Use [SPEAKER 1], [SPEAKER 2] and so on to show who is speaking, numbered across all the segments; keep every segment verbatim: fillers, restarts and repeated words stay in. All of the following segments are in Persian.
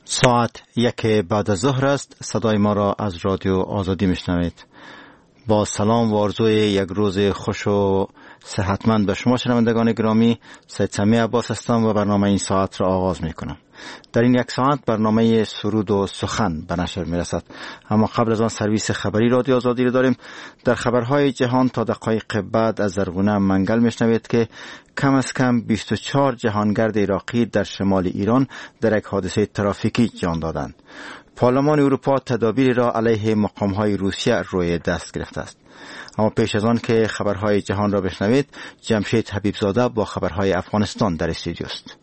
[SPEAKER 1] ساعت یک بعد از ظهر است. صدای ما را از رادیو آزادی میشنوید. با سلام و آرزوی یک روز خوش و صحتمند به شما شنوندگان گرامی، سید سمیع عباس هستم و برنامه این ساعت را آغاز می کنم. در این یک ساعت برنامه سرود و سخن به نشر می رسد، اما قبل از آن سرویس خبری رادیو آزادی را داریم. در خبرهای جهان تا دقایق بعد از زرگونه منگل می شنوید که کم از کم بیست و چهار جهانگرد عراقی در شمال ایران در یک حادثه ترافیکی جان دادند. پارلمان اروپا تدابیری را علیه مقام‌های روسیه روی دست گرفته است. اما پیش از آن که خبرهای جهان را بشنوید، جمشید حبیبزاده با خبرهای افغانستان در استودیو است.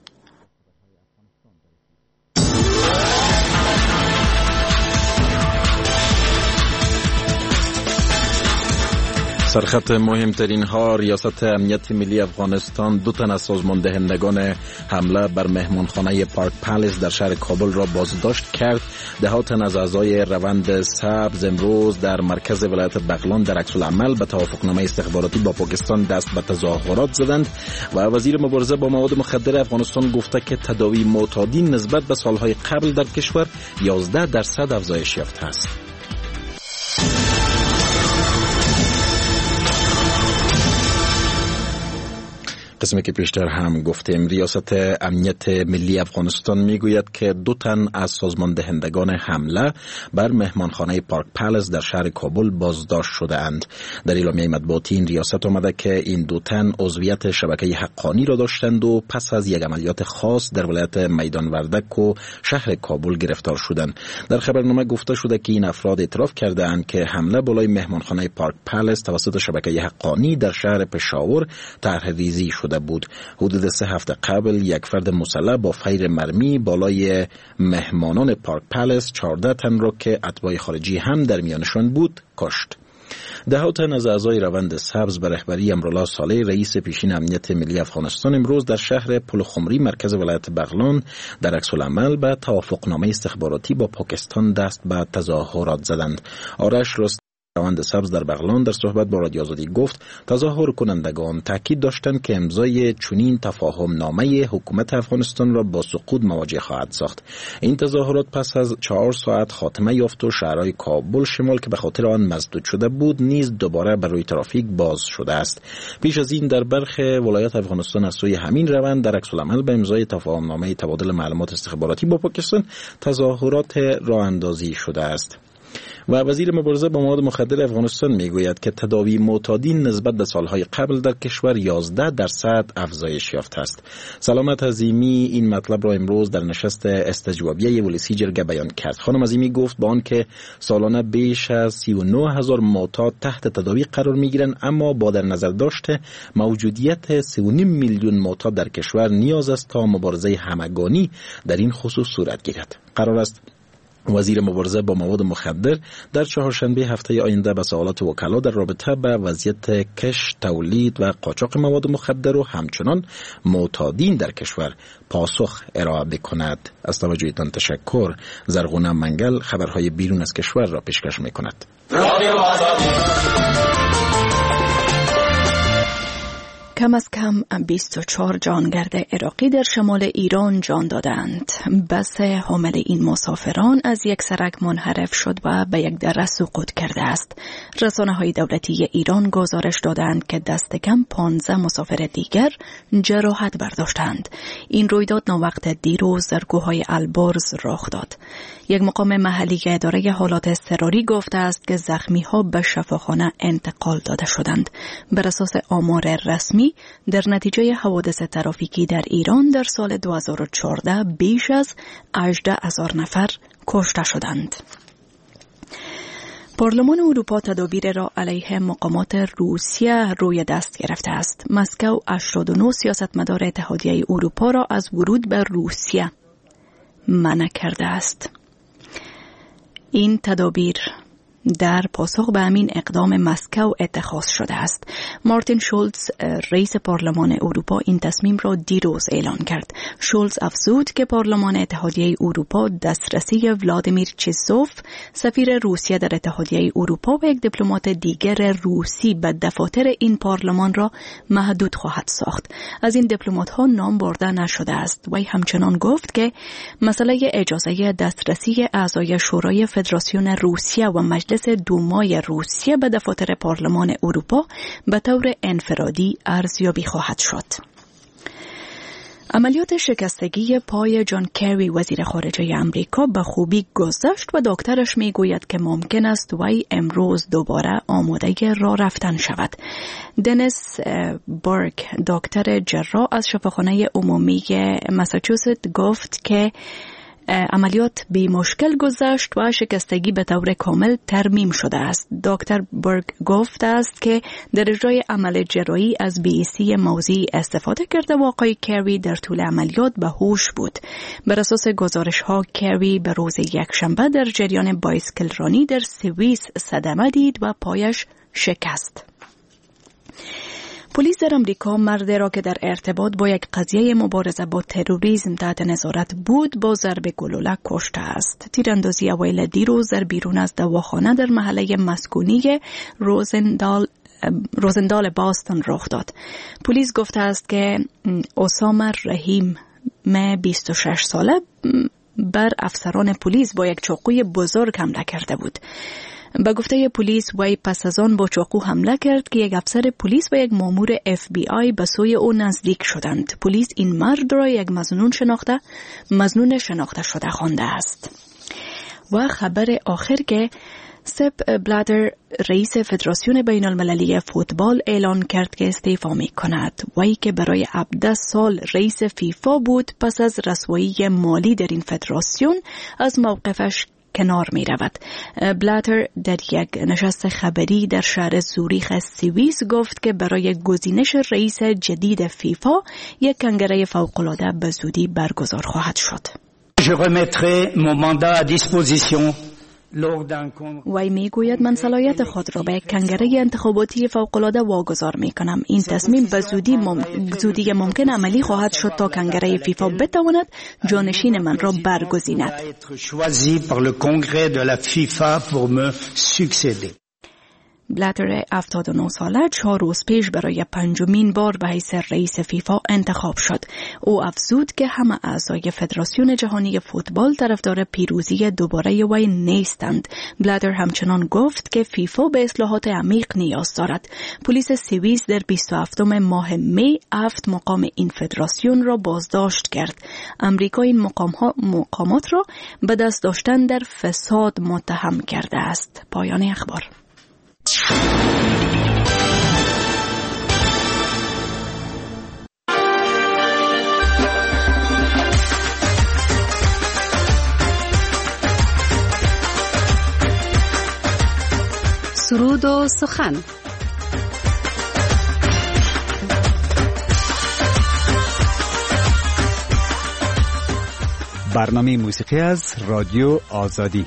[SPEAKER 2] سرخط مهمترین ها: ریاست امنیت ملی افغانستان دو تن از سازمان دهندگان حمله بر مهمانخانه پارک پالیس در شهر کابل را بازداشت کرد. ده تن از اعضای روند سبز امروز در مرکز ولایت بغلان در عکس العمل به توافقنامه استخباراتی با پاکستان دست به تظاهرات زدند و وزیر مبارزه با مواد مخدر افغانستان گفته که تداوی معتادین نسبت به سالهای قبل در کشور یازده درصد افزایش یافته است. قسمی که پیشتر هم گفتیم، ریاست امنیت ملی افغانستان میگوید که دو تن از سازمان دهندگان حمله بر مهمانخانه پارک پالیس در شهر کابل بازداشت شده اند. در اعلامیه مطبوعاتی این ریاست آمده که این دو تن عضویت شبکه حقانی را داشتند و پس از یک عملیات خاص در ولایت میدان وردک و شهر کابل گرفتار شدند. در خبرنامه گفته شده که این افراد اعتراف کرده اند که حمله بالای مهمانخانه پارک پالیس توسط شبکه حقانی در شهر پشاور طرح ریزی شده بود. حدود سه هفته قبل یک فرد مسلح با فیر مرمی بالای مهمانان پارک پالیس چهارده تن را که اتباع خارجی هم در میانشان بود کشت. ده تن از اعضای روند سبز به رهبری امرالله صالح رئیس پیشین امنیت ملی افغانستان امروز در شهر پلخمری مرکز ولایت بغلان در عکس العمل به توافقنامه استخباراتی با پاکستان دست به تظاهرات زدند. آرش رست روند سبز در بغلان در صحبت با رادیو آزادی گفت تظاهر کنندگان تاکید داشتند که امضای چنین تفاهم نامه حکومت افغانستان را با سقوط مواجه خواهد ساخت. این تظاهرات پس از چهار ساعت خاتمه یافت و شهرهای کابل شمال که به خاطر آن مسدود شده بود نیز دوباره بر روی ترافیک باز شده است. پیش از این در برخی ولایات افغانستان از سوی همین روند در عکس العمل به امضای تفاهم نامه تبادل معلومات استخباراتی با پاکستان تظاهرات راه اندازی شده است. و وزیر مبارزه با مواد مخدر افغانستان میگوید که تداوی معتادین نسبت به سالهای قبل در کشور یازده درصد افزایش یافته است. سلامت عظیمی این مطلب را امروز در نشست استجوابیه ولسی جرگه بیان کرد. خانم عظیمی گفت با آنکه سالانه بیش از سی و نه هزار معتاد تحت تداوی قرار میگیرند، اما با در نظر داشته موجودیت سه و نیم میلیون معتاد در کشور نیاز است تا مبارزه همگانی در این خصوص صورت گیرد. قرار است وزیر مبارزه با مواد مخدر در چهارشنبه هفته آینده به سوالات وکلا در رابطه به وضعیت کشت، تولید و قاچاق مواد مخدر و همچنان معتادین در کشور پاسخ ارائه بکند. از توجهتان تشکر. زرغونه منگل خبرهای بیرون از کشور را پیشکش میکند.
[SPEAKER 3] کم از کم بیست و چهار جانگرد عراقی در شمال ایران جان دادند. بس حامل این مسافران از یک سرک منحرف شد و به یک دره سقوط کرده است. رسانه‌های دولتی ایران گزارش دادند که دست کم پانزده مسافر دیگر جراحت برداشتند. این رویداد ناوقت دیروز در کوههای البرز رخ داد. یک مقام محلی که اداره حالات اضطراری گفته است که زخمی‌ها به شفاخانه انتقال داده شدند. بر اساس آمار رسمی در نتیجه حوادث ترافیکی در ایران در سال دو هزار و چهارده بیش از هجده هزار نفر کشته شدند. پارلمان اروپا تدابیر را علیه مقامات روسیه روی دست گرفته است. مسکو هشتاد و نه سیاستمدار اتحادیه اروپا را از ورود به روسیه منع کرده است. این تدابیر در پاسخ به همین اقدام مسکو اتخاذ شده است. مارتین شولز رئیس پارلمان اروپا این تصمیم را دیروز اعلان کرد. شولز افزود که پارلمان اتحادیه اروپا دسترسی ولادیمیر چیزوف سفیر روسیه در اتحادیه اروپا و یک دیپلمات دیگر روسی به دفاتر این پارلمان را محدود خواهد ساخت. از این دیپلمات ها نام برده نشده است. وی همچنان گفت که مسئله اجازه دسترسی اعضای شورای فدراسیون روسیه و مجلس دومای روسیه به دفاتر پارلمان اروپا به طور انفرادی ارزیابی خواهد شد. عملیات شکستگی پای جان کری وزیر خارجه امریکا به خوبی گذشت و دکترش می گوید که ممکن است وی امروز دوباره آماده راه رفتن شود. دنیس برگ دکتر جراح از شفاخانه عمومی ماساچوست گفت که عملیات بی مشکل گذشت و شکستگی به طور کامل ترمیم شده است. دکتر برگ گفت است که در اجرای عمل جراحی از بی‌ایسی موضعی استفاده کرده و آقای کری در طول عملیات به هوش بود. بر اساس گزارش ها کری به روز یکشنبه در جریان بایسکل رانی در سوئیس صدمه دید و پایش شکست. پلیس در امریکا مرد را که در ارتباط با یک قضیه مبارزه با تروریسم تحت نظارت بود با ضرب گلوله کشته است. تیراندازی اوایل دیروز در بیرون از دواخانه در محله مسکونی روزندال روزندال باستون رخ داد. پلیس گفته است که اسامه رحیم م بیست و شش ساله بر افسران پلیس با یک چاقوی بزرگ حمله کرده بود. به گفته پلیس وی پس از آن با چاقو حمله کرد که یک افسر پلیس و یک مامور اف بی آی به سوی او نزدیک شدند. پلیس این مرد را یک مظنون شناخته مظنون شناخته شده خوانده است. و خبر آخر که سپ بلاتر رئیس فدراسیون بین المللی فوتبال اعلان کرد که استعفا می کند. وی که برای هفده سال رئیس فیفا بود پس از رسوایی مالی در این فدراسیون از موقفش کنار می رود. بلاتر در یک نشست خبری در شهر زوریخ سوئیس گفت که برای گزینش رئیس جدید فیفا یک کنگره فوق‌العاده به زودی برگزار خواهد شد.
[SPEAKER 4] Je remettrai mon mandat à disposition.
[SPEAKER 3] وی می گوید من صلاحیت خود را به یک کنگره انتخاباتی فوق‌العاده واگذار می کنم. این تصمیم به زودی, مم... زودی ممکن عملی خواهد شد تا کنگره فیفا بتواند جانشین من را برگزیند. بلاتر هفتاد و نه ساله چهار روز پیش برای پنجمین بار به حیث رئیس فیفا انتخاب شد. او افزود که همه اعضای فدراسیون جهانی فوتبال طرفدار پیروزی دوباره وی نیستند. بلاتر همچنان گفت که فیفا به اصلاحات عمیق نیاز دارد. پلیس سوئیس در بیست و هفتم ماه می هفت مقام این فدراسیون را بازداشت کرد. امریکا این مقامها مقامات را به دست داشتن در فساد متهم کرده است. پایان اخبار.
[SPEAKER 5] سرود و سخن.
[SPEAKER 6] برنامه موسیقی از رادیو آزادی.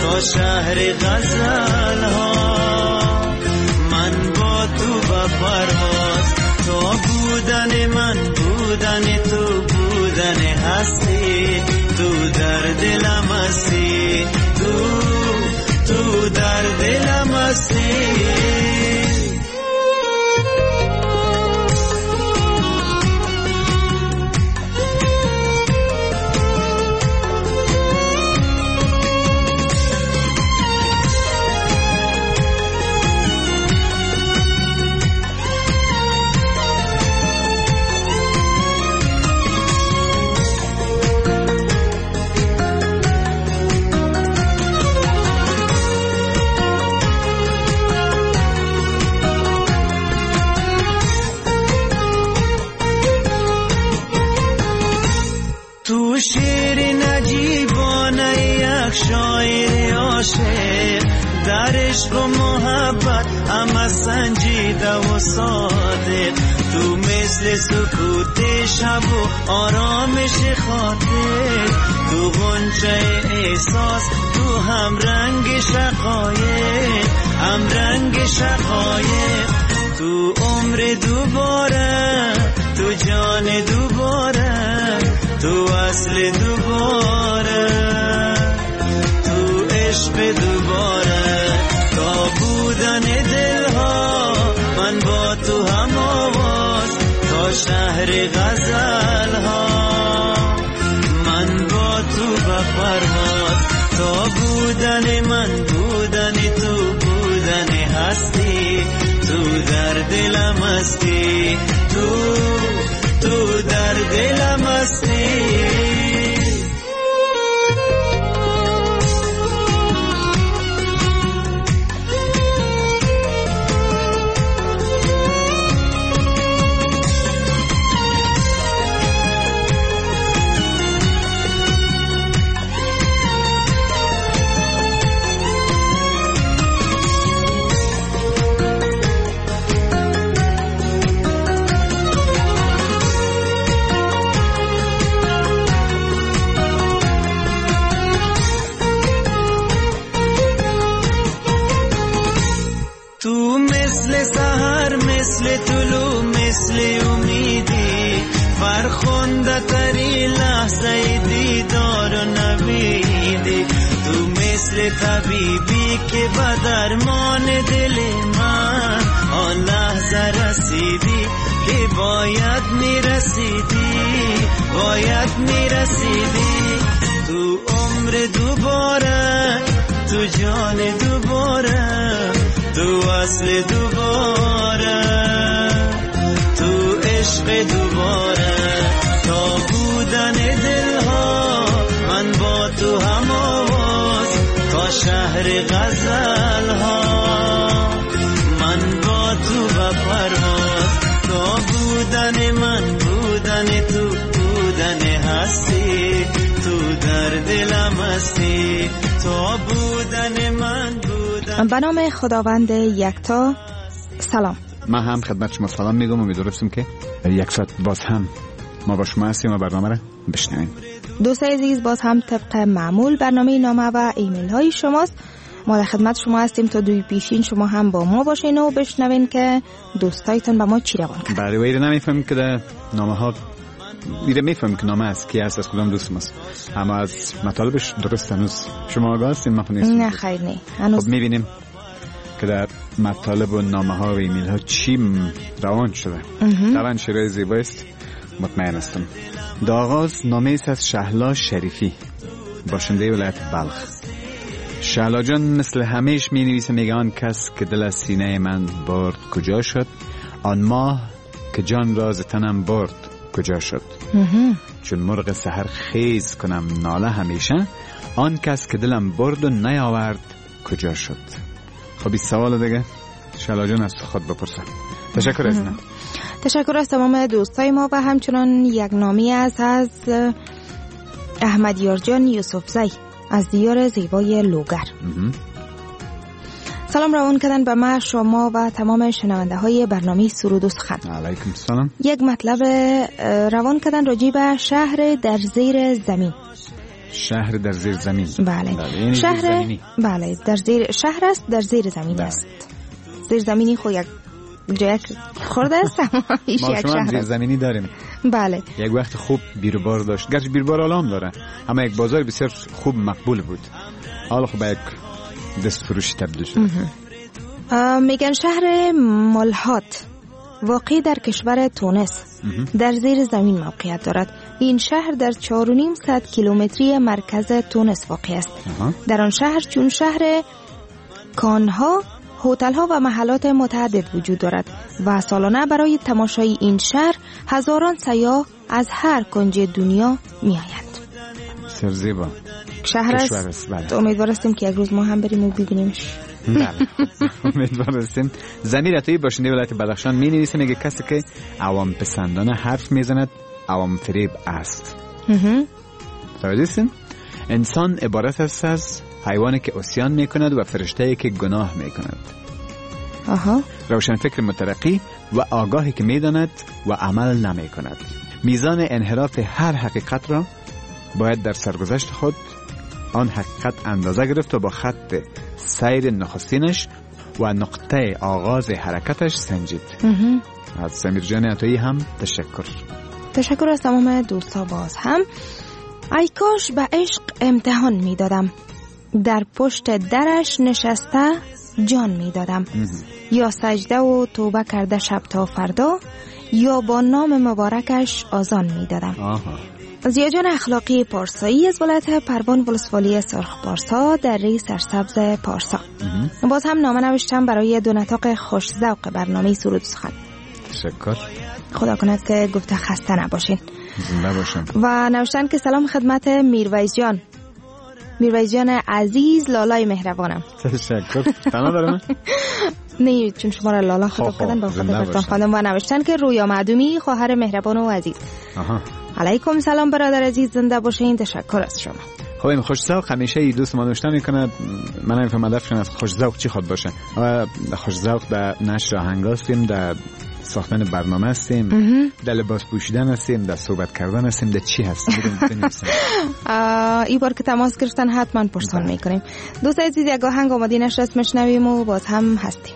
[SPEAKER 7] شهر غزل ها من با تو بپر بودن من بودن تو بودن هستی تو در دلم هستی تو تو در دلم هستی شاعر عاشق در عشق و محبت اما سنجیده و صادق تو مثل سکوت شب و آرامش خاطر تو غنچه احساس تو هم رنگ شقایق هم رنگ شقایق تو عمر دوباره تو جان دوباره تو اصل دوباره عشق دوباره تا بودن دلها من با تو هم آواز تا شهر غزل ها من با تو بپرواز تا بودن من بودن تو بودن هستی تو در دلم هستی تو تو در دلم هستی مثل طلوع مثل امیدی فرخنده تری لحظه دیدار و نویدی تو مثل طبیبی که به درمان دل من آن لحظه رسیدی که باید میرسیدی باید میرسیدی تو عمر دوباره تو جان دوباره تو اصل دوباره تو عشق دوباره تا بودن دلها من با تو هم آواز تا شهر غزل ها من با تو بپرواز تا بودن من بودن تو بودن هستی تو در دلم هستی تا بودن من بودن.
[SPEAKER 8] به نام خداوند یکتا. سلام.
[SPEAKER 6] من هم خدمت شما سلام میگم. امیدوارم که یک ساعت باز هم ما با شما هستیم و برنامه را بشنویم.
[SPEAKER 8] دوستان عزیز، باز هم طبق معمول برنامه نامه و ایمیل های شماست. ما در خدمت شما هستیم تا دوی پیشین شما هم با ما باشین و بشنوین که دوستایتون به ما چی روان کرد.
[SPEAKER 6] بله، ویره نمیفهم که در نامه ها میره میفهم که نامه است کی هست، از کدام دوست ماست، اما از مطالبش درست هنوز شما آگاه هستین؟ ما
[SPEAKER 8] نه خیر نه هنوز.
[SPEAKER 6] خب میبینیم که در مطالب و نامه ها و ایمیل ها چی روان شده. طبعا شعرهای زیبایی است، مطمئن هستم. در آغاز نامه است از شهلا شریفی، باشنده ولایت بلخ. شهلا جان مثل همیش می نویسه، میگه آن کس که دل از سینه من برد کجا شد، آن ماه که جان راز تنم برد کجا شد، چون مرغ سحر خیز کنم ناله همیشه، آن کس که دلم برد و نیاورد کجا شد. خب این سوال دیگه شهلا جان از خود بپرسم. تشکر از من.
[SPEAKER 8] تشکر از تمام دوستای ما و همچنان یک نامی از از احمد یارجان یوسفزی از دیار زیبای لوگر. سلام روان کردن به ما، شما و تمام شنونده های برنامه سرود و سخن.
[SPEAKER 6] علیکم السلام.
[SPEAKER 8] یک مطلب روان کردن راجع به شهر در زیر زمین.
[SPEAKER 6] شهر در زیر زمین.
[SPEAKER 8] بله.
[SPEAKER 6] بله.
[SPEAKER 8] شهر بله در زیر شهر است، در زیر زمین
[SPEAKER 6] بله.
[SPEAKER 8] است. زیر زمینی خو یک جای خورده است اما ایش یک شهر
[SPEAKER 6] زیر زمینی داریم.
[SPEAKER 8] بله.
[SPEAKER 6] یک وقت خوب بیروبار داشت، گرچه بیروبار الان داره، اما یک بازار بسیار خوب مقبول بود. حالا خب یک دست فروشی تبدیل شد.
[SPEAKER 8] میگن شهر مالهات واقع در کشور تونس در زیر زمین موقعیت دارد. این شهر در چهار و نیم صد کیلومتری مرکز تونس واقع است. در آن شهر چون شهر کانها، هتل‌ها و محلات متعدد وجود دارد و سالانه برای تماشای این شهر هزاران سیاح از هر کنج دنیا می‌آیند.
[SPEAKER 6] سرزیبا
[SPEAKER 8] شهر است. بله. امیدوار هستیم که یک روز ما هم بریم و ببینیمش.
[SPEAKER 6] بله. امیدوار هستیم. زمیر عطایی باشنده ولایت بدخشان می نویسه، میگه کسی که عوام پسندانه حرف میزند عوام فریب است. توجه هستین؟ انسان عبارت است از حیوانی که عصیان میکند و فرشته‌ای که گناه میکند.
[SPEAKER 8] آها.
[SPEAKER 6] روشن فکر مترقی و آگاهی که میداند و عمل نمیکند. میزان انحراف هر حقیقت را باید در سرگذشت خود آن حقیقت اندازه گرفت و با خط سیر نخستینش و نقطه آغاز حرکتش سنجید. از سمیر جان عطایی هم تشکر.
[SPEAKER 8] تشکر از تمام دوستا. باز هم ای کاش به عشق امتحان میدادم، در پشت درش نشسته جان میدادم، یا سجده و توبه کرده شب تا فردا، یا با نام مبارکش آذان میدادم. زیاجان اخلاقی پارسایی از ولایت پروان ولسوالی سرخ پارسا در ری سرسبز پارسا. باز هم نامه نوشتم برای دو نطاق خوش ذوق برنامه سرود و سخن.
[SPEAKER 6] تشکر.
[SPEAKER 8] خدا کند که گفته خسته نباشین.
[SPEAKER 6] زنده باشم.
[SPEAKER 8] و نوشتن که سلام خدمت میرویس جان، میرویس جان عزیز، لالای مهربانم.
[SPEAKER 6] تشکر. تنها دارم؟
[SPEAKER 8] نه چون شما را لالا خطاب کردن با خود برتان خواندم. و نوشتن که رویا معدومی، خواهر مهربان و عزیز.
[SPEAKER 6] آها.
[SPEAKER 8] علیکم سلام برادر عزیز، زنده باشین. تشکر از شما.
[SPEAKER 6] خب این خوش ذوق همیشه ای دوست ما نوشته میکنه. من نمیفهمم هدفشون از خوش ذوق چی خود باشه. و خوش ذوق در نشر آهنگ هستیم، در ساختن برنامه هستیم، در لباس پوشیدن هستیم، در صحبت کردن هستیم، در چی هستیم؟
[SPEAKER 8] این بار که تماس گرفتن حتما پرسان میکنیم. دوست عزیز یک آهنگ آماده نشست میشنویم و باز هم هستیم.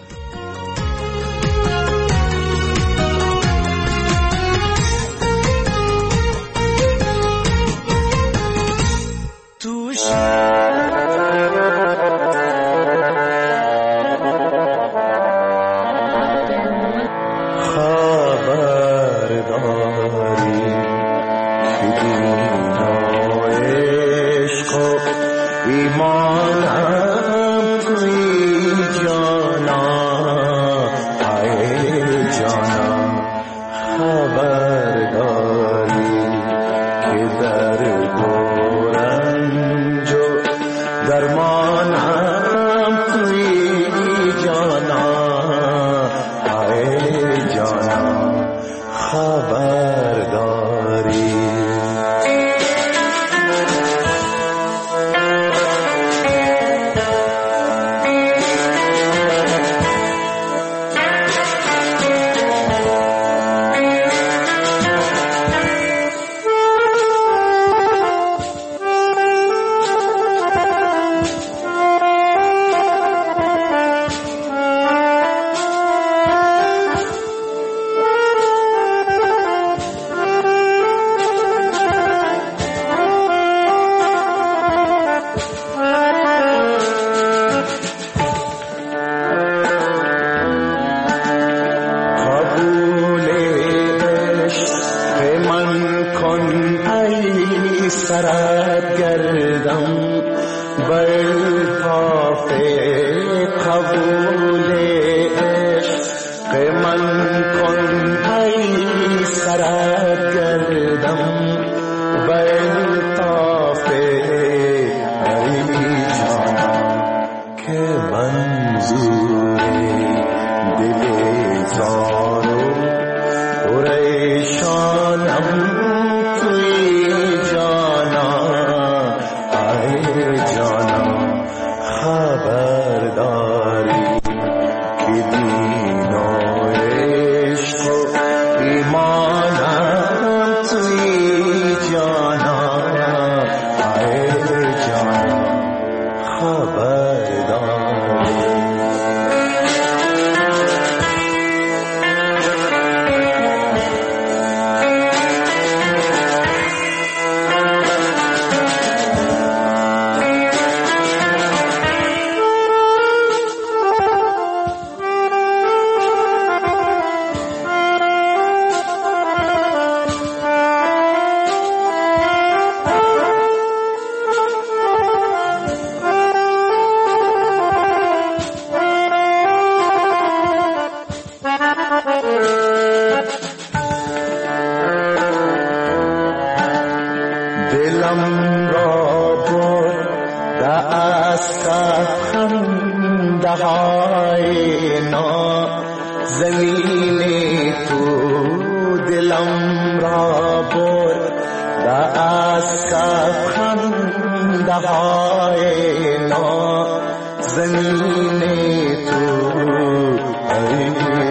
[SPEAKER 7] خنده های نا زمین تو دلم را برد و از کف خنده های نا زمین تو ای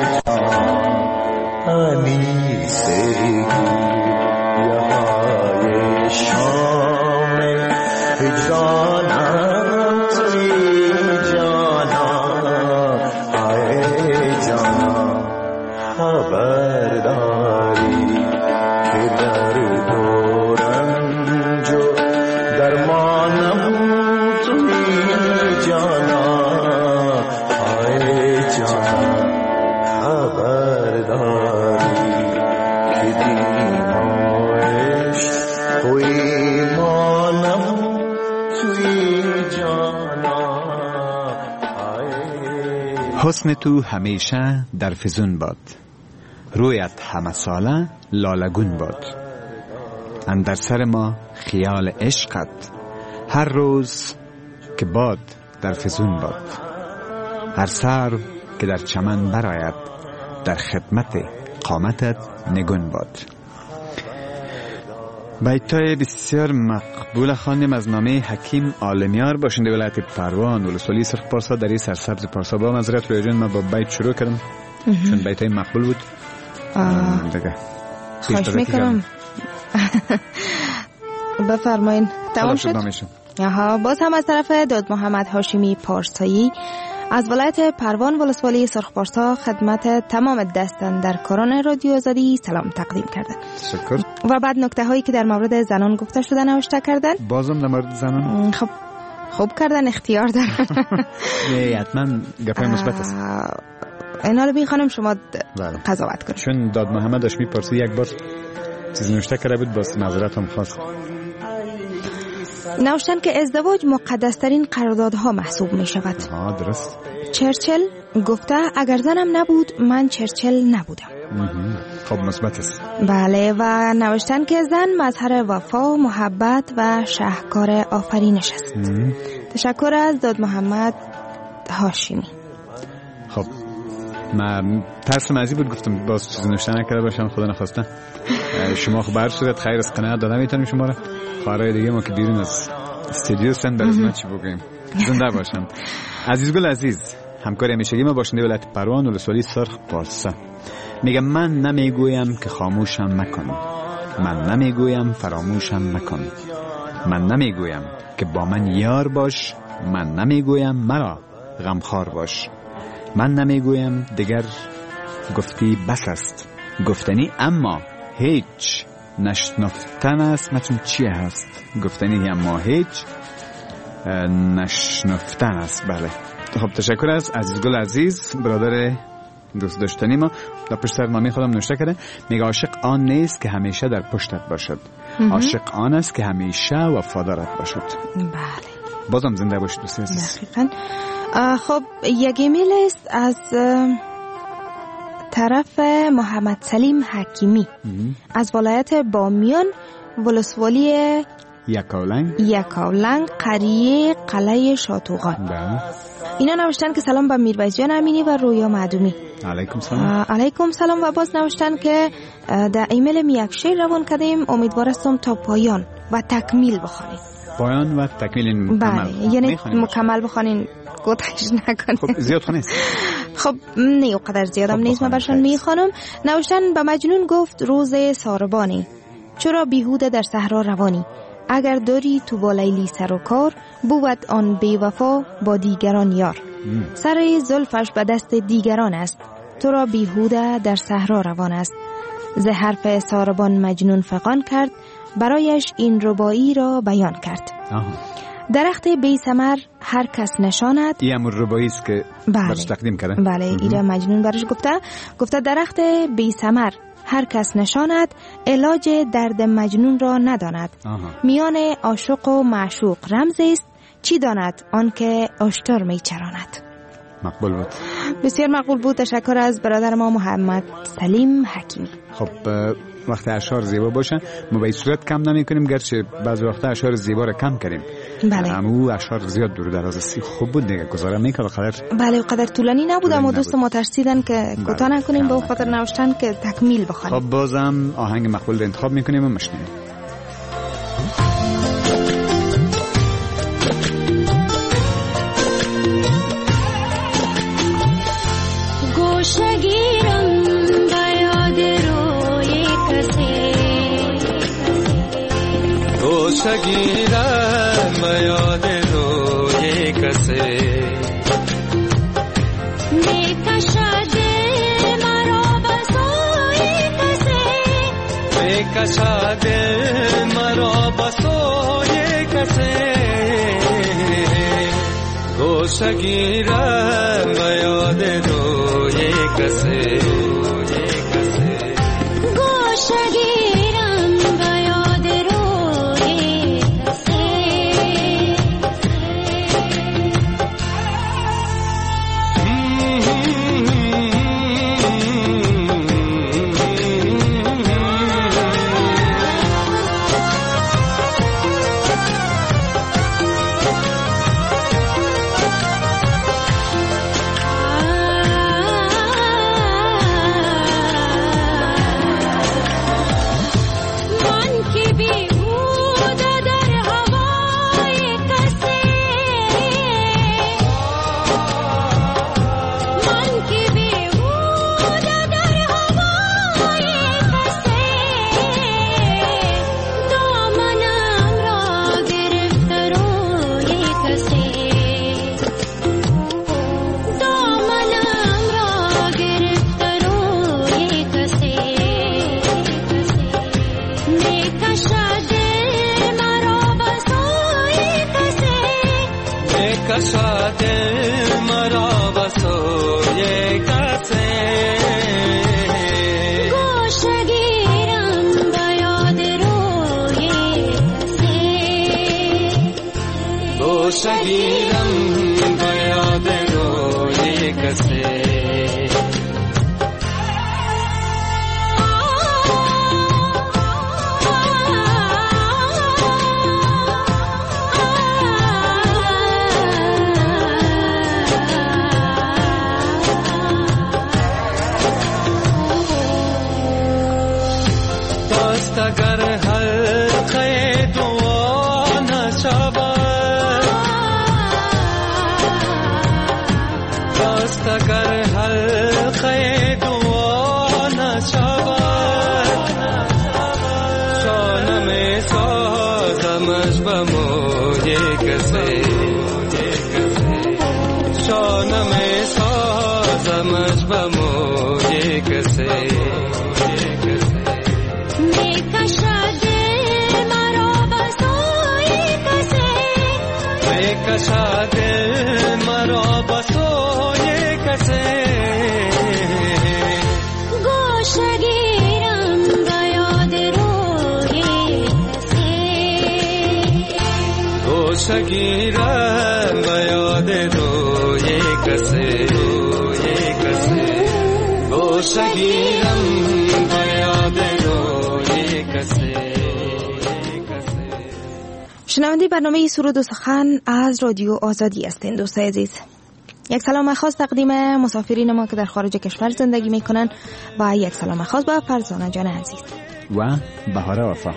[SPEAKER 7] جانی سیگی یهای شام جانم توی جانا ای جانا خبرداری که در دورم جو درمانم توی جانا ای جانا خبرداری که دیمایش توی مانم توی جانا
[SPEAKER 6] حسن تو همیشه در فزون باد، رویت همه ساله لالگون باد. اندر سر ما خیال عشقت هر روز که باد در فزون باد. هر سر که در چمن براید در خدمت قامتت نگون باد. بیتای بسیار مقبول خواندیم از نامه حکیم عالمیار باشنده ولایت پروان ولسوالی سرخ پارسا در این سرسبز پارسا. با معذرت روی جان، من با بیت شروع کردم چون بیتای مقبول بود. دیگه
[SPEAKER 8] خواهش میکنم. بفرمایین. تمام شد؟ آها. باز هم از طرف داد محمد هاشمی پارسایی از ولایت پروان ولسوالی سرخ پارسا خدمت تمام دستان در کاران رادیو آزادی سلام تقدیم کردن.
[SPEAKER 6] شکر.
[SPEAKER 8] و بعد نکته هایی که در مورد زنان گفته شده نوشته کردن.
[SPEAKER 6] بازم در مورد زنان
[SPEAKER 8] خب خوب کردن، اختیار دارن.
[SPEAKER 6] نه حتما گپای مثبت است.
[SPEAKER 8] اینا رو بخوانم شما قضاوت کنید.
[SPEAKER 6] چون داد محمد هاشمی پارسایی یک بار چیز نوشته کرده بود، باز معذرت هم خواست.
[SPEAKER 8] نوشتن که ازدواج مقدسترین قراردادها محسوب می شود.
[SPEAKER 6] آه درست.
[SPEAKER 8] چرچل گفته اگر زنم نبود من چرچل نبودم.
[SPEAKER 6] خب مثبت است.
[SPEAKER 8] بله. و نوشتن که زن مظهر وفا، محبت و شاهکار آفرینش است. تشکر از داد محمد هاشمی.
[SPEAKER 6] خب من ترسم ازی بود گفتم باز چیز نوشته نکرده باشم، خدا نخواسته. شما خب هر صورت خیر از قناعت دادم میتونیم شما را خواهرای دیگه ما که بیرون از استودیو سن برای ما چی بگویم. زنده باشن. عزیزگل عزیز همکاری همیشگی ما باشنده ولایت پروان ولسوالی سرخ پارسا میگم من نمیگویم که خاموشم مکن، من نمیگویم فراموشم مکن، من نمیگویم که با من یار باش، من نمیگویم مرا غمخوار باش، من نمیگویم دیگر گفتی بس است گفتنی اما هیچ نشنفتن است. مچون چیه هست گفتنی اما هیچ نشنفتن است. بله. خب تشکر از عزیزگل عزیز برادر دوست داشتنی ما. در پشت سر نامه خودم نوشته کرده میگه عاشق آن نیست که همیشه در پشتت باشد، عاشق آن است که همیشه وفادارت باشد.
[SPEAKER 8] بله.
[SPEAKER 6] بازم زنده باشید دوست عزیز.
[SPEAKER 8] دقیقاً. خب یک ایمیل است از طرف محمد سلیم حکیمی از ولایت بامیان ولسوالی
[SPEAKER 6] یکاولنگ
[SPEAKER 8] یکاولنگ قریه قلعه شاتوغان. اینا نوشتن که سلام به میرویس جان امینی و رویا معدومی.
[SPEAKER 6] علیکم سلام.
[SPEAKER 8] علیکم سلام. و باز نوشتن که در ایمیل می یک شعر روان کردیم، امیدوار هستم تا پایان و تکمیل بخونید.
[SPEAKER 6] پایان و تکمیل مکمل.
[SPEAKER 8] بله یعنی مکمل بخونین، گوتش نکنید.
[SPEAKER 6] خب زیاد خونید.
[SPEAKER 8] خب نه اونقدر زیادم نیست، من برشان میخوانم. نوشتن به مجنون گفت روز ساربانی، چرا بیهوده در صحرا روانی، اگر داری تو با لیلی سر و کار، بود آن بی وفا با دیگران یار. سر زلفش به دست دیگران است، تو را بیهوده در صحرا روان است. ز حرف ساربان مجنون فغان کرد، برایش این ربایی را بیان کرد. آه. درخت بی ثمر هر کس نشاند.
[SPEAKER 6] این امور ربایی است که برش تقدیم کرده.
[SPEAKER 8] بله ایره مجنون برش گفته گفته درخت بی ثمر هر کس نشاند، علاج درد مجنون را نداند. آها. میان عاشق و معشوق رمز است، چی داند آن که اشتر می چراند.
[SPEAKER 6] مقبول بود.
[SPEAKER 8] بسیار مقبول بود. تشکر از برادر ما محمد سلیم حکیمی.
[SPEAKER 6] خب وقتی اشعار زیبا باشه ما به این صورت کم نمی کنیم، گرچه بعضی وقتا اشعار زیبا را کم کردیم.
[SPEAKER 8] بله.
[SPEAKER 6] اما او اشعار زیاد دور دراز سی خوب بود دیگه، گزاره میکنه قدر.
[SPEAKER 8] بله قدر طولانی نبود، اما دوست ما ترسیدن که کوتاه نکنیم به خاطر نوشتن که تکمیل بخوانیم.
[SPEAKER 6] خب بازم آهنگ مقبول را انتخاب میکنیم و مشنیم.
[SPEAKER 7] شگیرم به یاد روی کسی میکشد مرا به سوی کسی میکشد مرا به سوی کسی گوشه گیرم به یاد روی کسی
[SPEAKER 9] شگیرم به یاد روی کسی او شگیرم به یاد روی کسی.
[SPEAKER 8] شنونده برنامه سرود و سخن از رادیو آزادی هستین دوستای عزیز. یک سلام خاص تقدیم مسافرین ما که در خارج کشور زندگی میکنن و یک سلام خاص به فرزانه جان عزیز
[SPEAKER 6] و بهار وفا.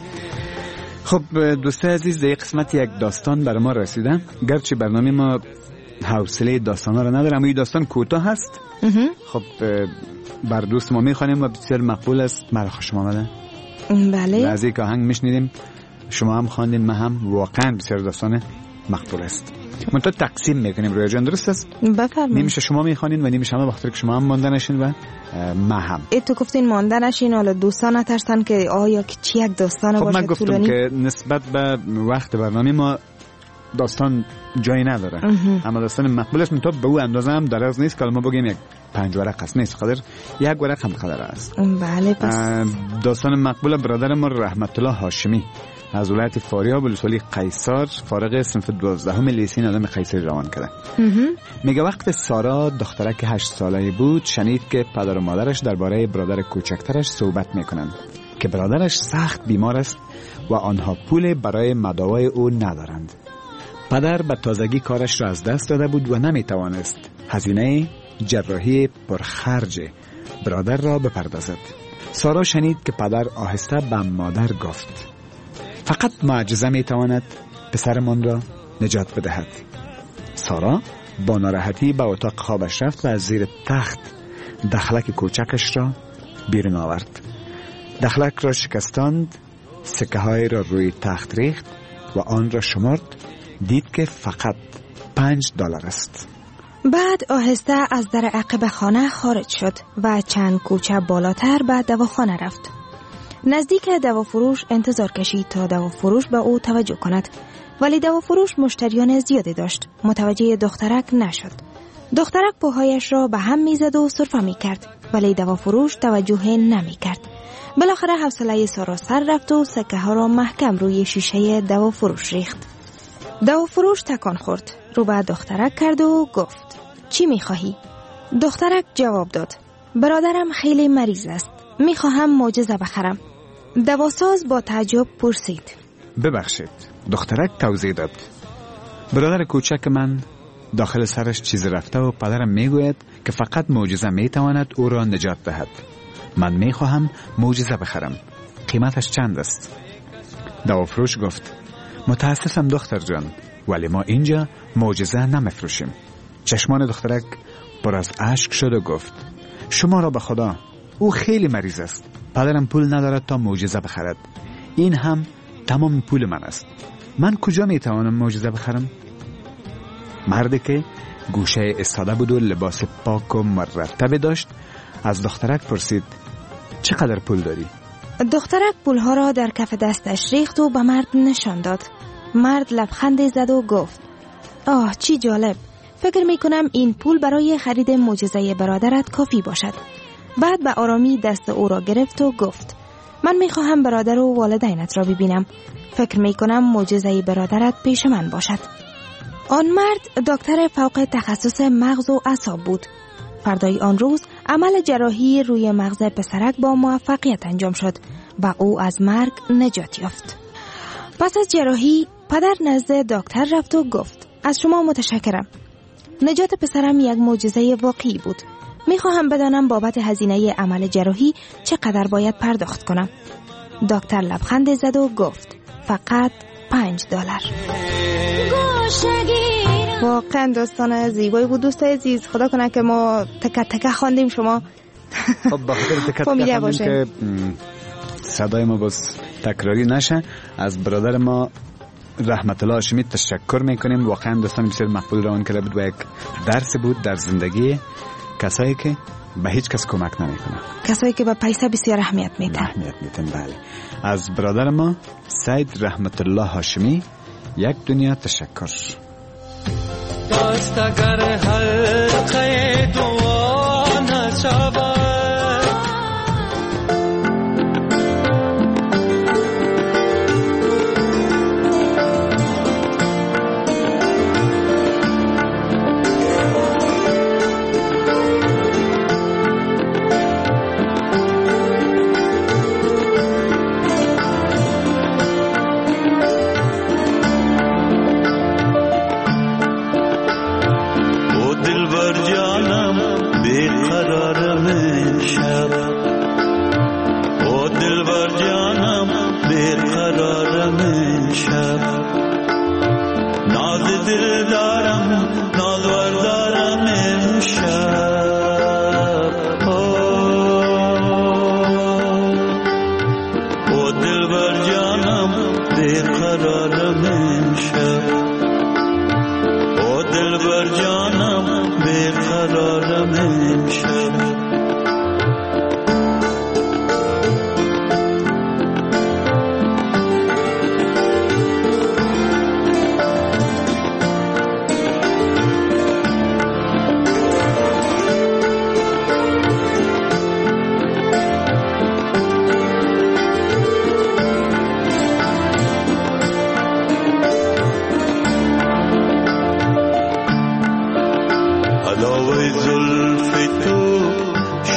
[SPEAKER 6] خب دوستای عزیز، در قسمت یک داستان برای ما رسیده. گرچه برنامه ما حوصله داستانا رو نداره اما این داستان کوتاه هست. خب بر دوست ما میخوانیم و بسیار مقبول است. مرا خوش آمده.
[SPEAKER 8] بله.
[SPEAKER 6] از یک آهنگ میشنیدیم، شما هم خواندین، من هم. واقعا بسیار داستان مقبول است. من تو تقسیم میکنیم روی جان، درست است؟
[SPEAKER 8] بفرمایید.
[SPEAKER 6] نیمش شما میخوانین و نیمش هم بخاطر که شما هم مانده نشین و ما هم.
[SPEAKER 8] ای تو گفتین مانده نشین، حالا دوستان نترسن که آیا چی یک داستان
[SPEAKER 6] خب
[SPEAKER 8] باشه
[SPEAKER 6] من گفتم
[SPEAKER 8] طولانی؟
[SPEAKER 6] که نسبت به وقت برنامه ما داستان جایی نداره. اما داستان مقبول است، منتها به او اندازه هم دراز نیست که ما بگیم یک پنج ورق است. نیست، قدر یک ورق هم قدر است.
[SPEAKER 8] بله. پس
[SPEAKER 6] داستان مقبول برادر ما رحمت الله هاشمی از ولایت فاریاب ولسوالی قیصر، فارغ صنف دوازدهم لیسین آدم قیصر روان کرده. میگه وقت سارا دخترک هشت ساله بود شنید که پدر و مادرش درباره برادر کوچکترش صحبت میکنند. که برادرش سخت بیمار است و آنها پول برای مداوای او ندارند. پدر به تازگی کارش را از دست داده بود و نمی توانست هزینه جراحی پرخرج برادر را بپردازد. سارا شنید که پدر آهسته به مادر گفت فقط معجزه می تواند پسرمان را نجات بدهد. سارا با ناراحتی به اتاق خوابش رفت و از زیر تخت دخلک کوچکش را بیرون آورد. دخلک را شکستاند، سکه های را روی تخت ریخت و آن را شمرد. دید که فقط پنج دلار است.
[SPEAKER 8] بعد آهسته از در عقب خانه خارج شد و چند کوچه بالاتر به دواخانه رفت. نزدیک دوافروش انتظار کشید تا دوافروش به او توجه کند، ولی دوافروش مشتریان زیادی داشت. متوجه دخترک نشد. دخترک پاهایش را به هم میزد و سرفه می کرد، ولی دوافروش توجه نمی کرد. بالاخره حوصله سارا سر رفت و سکه ها را محکم روی شیشه دوافروش ریخت. دوافروش تکان خورد، رو به دخترک کرد و گفت چی می خواهی؟ دخترک جواب داد برادرم خیلی مریض است، می خواهم معجزه بخرم. دواساز با تعجب پرسید
[SPEAKER 6] ببخشید. دخترک توضیح داد برادر کوچک من داخل سرش چیز رفته و پدرم می گوید که فقط معجزه می تواند او را نجات دهد. من می خواهم معجزه بخرم. قیمتش چند است؟ دوافروش گفت متاسفم دختر جان، ولی ما اینجا معجزه نمیفروشیم. چشمان دخترک پر از اشک شد و گفت شما را به خدا، او خیلی مریض است. پدرم پول ندارد تا معجزه بخرد. این هم تمام پول من است. من کجا می توانم معجزه بخرم؟ مردی که گوشه ایستاده بود و لباس پاک و مرتب داشت از دخترک پرسید چقدر پول داری؟
[SPEAKER 8] دخترک پولها را در کف دستش ریخت و به مرد نشان داد. مرد لبخندی زد و گفت آه چی جالب، فکر می کنم این پول برای خرید معجزه برادرت کافی باشد. بعد به آرامی دست او را گرفت و گفت من می خواهم برادر و والدینت را ببینم. فکر می کنم معجزه برادرت پیش من باشد. آن مرد دکتر فوق تخصص مغز و اعصاب بود. فردای آن روز عمل جراحی روی مغز پسرک با موفقیت انجام شد و او از مرگ نجات یافت. پس از جراحی پدر نزد دکتر رفت و گفت از شما متشکرم. نجات پسرم یک معجزه واقعی بود. میخواهم بدانم بابت هزینه عمل جراحی چقدر باید پرداخت کنم. دکتر لبخند زد و گفت فقط پنج دلار. واقعا داستان زیبایی بود دوستای عزیز. خدا کنه که ما تک تک خواندیم شما
[SPEAKER 6] خب بخاطر تک تک خواندیم که صدای ما باز تکراری نشه. از برادر ما رحمت الله هاشمی تشکر میکنیم. واقعا داستان بسیار مقبول روان کرده بود و یک درس بود در زندگی کسایی که به هیچ کس کمک نمیکنه،
[SPEAKER 8] کسایی که به پیسه بسیار اهمیت میدن.
[SPEAKER 6] اهمیت میدن بله. از برادر ما سید رحمت الله هاشمی یک دنیا تشکر.
[SPEAKER 9] داستگر حلقه دعا نشود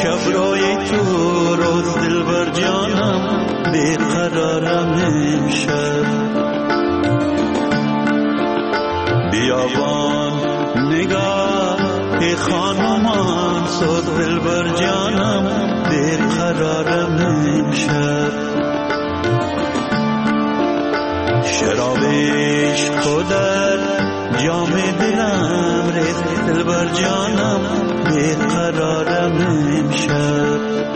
[SPEAKER 7] شب روی تو روز دلبر جانم بیقرارم امشب بیابان نگاه خانمان سوز دلبر جانم بیقرارم امشب شرابش کدر جام دلم ریز دلبر جانم بیقرارم امشب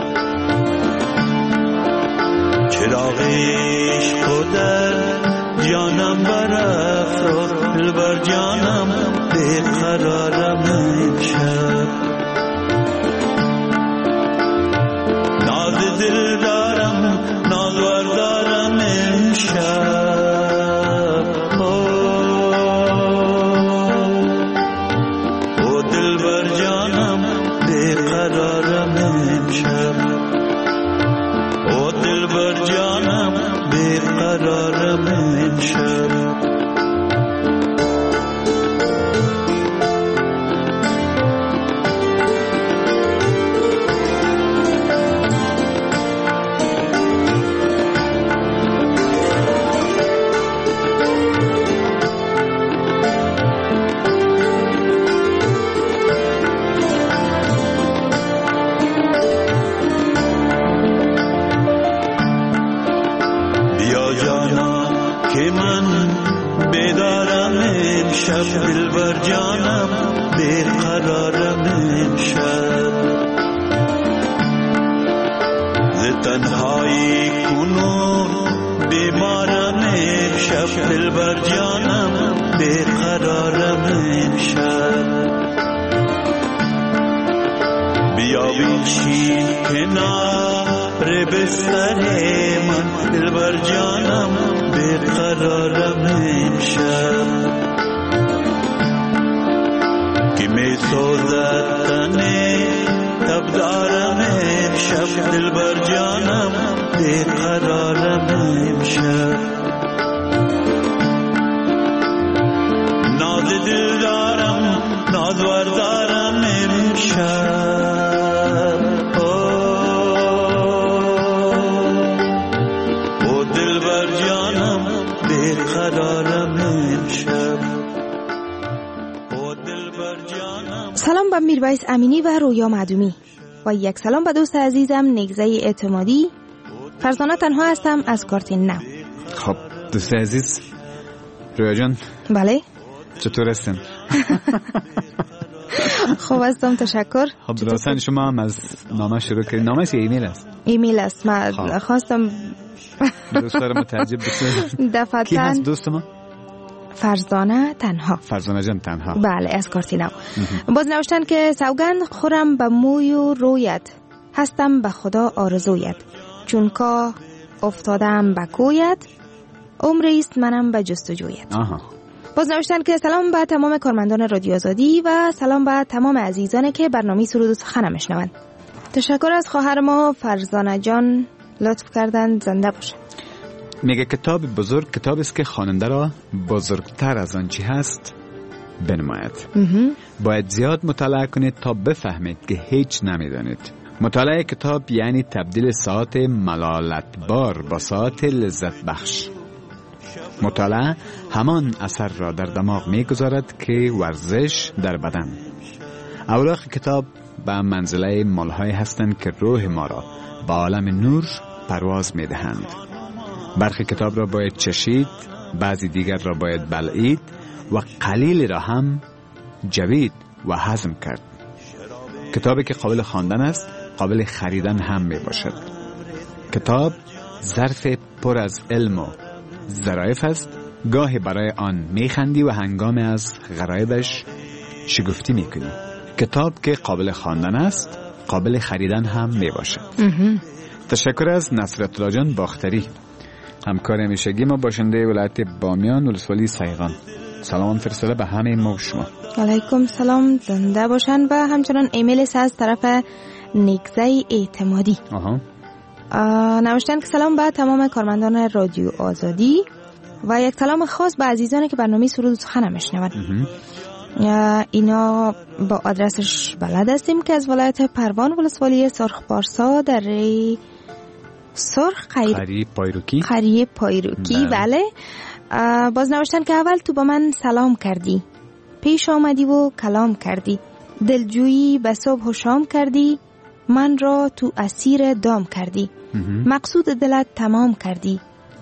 [SPEAKER 7] چراغش کدر جانم برافروز دلبر جانم بیقرارم امشب ناز دل دارم نازور دارم امشب او دلبر جانم بیقرارم امشب او دلبر جانم بیقرارم امشب شب دلبر جانم بیقرارم امشب ز تنهایی کنون بیمارم امشب دلبر جانم بیقرارم امشب بیابین شین کنار بستر من دلبر جانم بیقرارم امشب که می سوزد تنه تب دارم امشب دلبر جانم بیقرارم امشب ناز دل دارم نازور دارم امشب او دلبر جانم بیقرارم امشب.
[SPEAKER 8] سلام به میرویس امینی و رویا معدومی و یک سلام به دوست عزیزم نگزه اعتمادی. فرزانه تنها هستم از کارتین نو.
[SPEAKER 6] خب دوست عزیز رویا جان.
[SPEAKER 8] بله
[SPEAKER 6] چطور هستن؟
[SPEAKER 8] خوب هستم تشکر.
[SPEAKER 6] خب راستن شما هم از نامه شروع کردید. نامه یا ایمیل است؟
[SPEAKER 8] ایمیل است. من خب. خواستم
[SPEAKER 6] دوست دارم متعجب بسید.
[SPEAKER 8] دفعتاً
[SPEAKER 6] کی هست دوست ما؟
[SPEAKER 8] فرزانه تنها.
[SPEAKER 6] فرزانه جان تنها.
[SPEAKER 8] بله از کارتینو. باز نوشتن که سوگند خورم به موی و رویت، هستم به خدا آرزویت، چون که افتادم به کویت، عمریست منم به جستجویت.
[SPEAKER 6] آها.
[SPEAKER 8] باز نوشتن که سلام به تمام کارمندان رادیو آزادی و سلام به تمام عزیزانی که برنامه سرود و سخن میشنوند. تشکر از خواهر ما فرزانه جان، لطف کردند. زنده باشند.
[SPEAKER 6] میگه کتاب بزرگ کتاب است که خواننده را بزرگتر از آنچه هست بنماید. باید زیاد مطالعه کنید تا بفهمید که هیچ نمیدانید. مطالعه کتاب یعنی تبدیل ساعت ملالتبار با ساعت لذت بخش. مطالعه همان اثر را در دماغ میگذارد که ورزش در بدن. اوراق کتاب به منزله مالهای هستند که روح ما را به عالم نور پرواز میدهند. برخی کتاب را باید چشید، بعضی دیگر را باید بلعید و قلیل را هم جوید و هضم کرد. کتابی که قابل خواندن است قابل خریدن هم می باشد. کتاب ظرف پر از علم و ظرایف است. گاهی برای آن می خندی و هنگام از غرایبش شگفتی می کنی. کتاب که قابل خواندن است قابل خریدن هم می باشد. تشکر از نصرت الله جان باختری، همکار همیشگی ما، باشنده ولایت بامیان ولسوالی سیغان. سلام فرستاده به همه ما و شما.
[SPEAKER 8] علیکم سلام، زنده باشن. و همچنان ایمیل است از طرف نگزه اعتمادی.
[SPEAKER 6] آها.
[SPEAKER 8] نوشتن که سلام به تمام کارمندان رادیو آزادی و یک سلام خاص به عزیزانی که برنامه سرود و سخن میشنوند. اینا با آدرسش بلد هستیم که از ولایت پروان ولسوالی سرخ پارسا در سرخ خیر...
[SPEAKER 6] قریه پایروکی
[SPEAKER 8] قریه پایروکی بله, بله. باز نوشتن که اول تو با من سلام کردی، پیش آمدی و کلام کردی، دلجویی به صبح و شام کردی، من را تو اسیر دام کردی، مقصود دلت تمام کردی،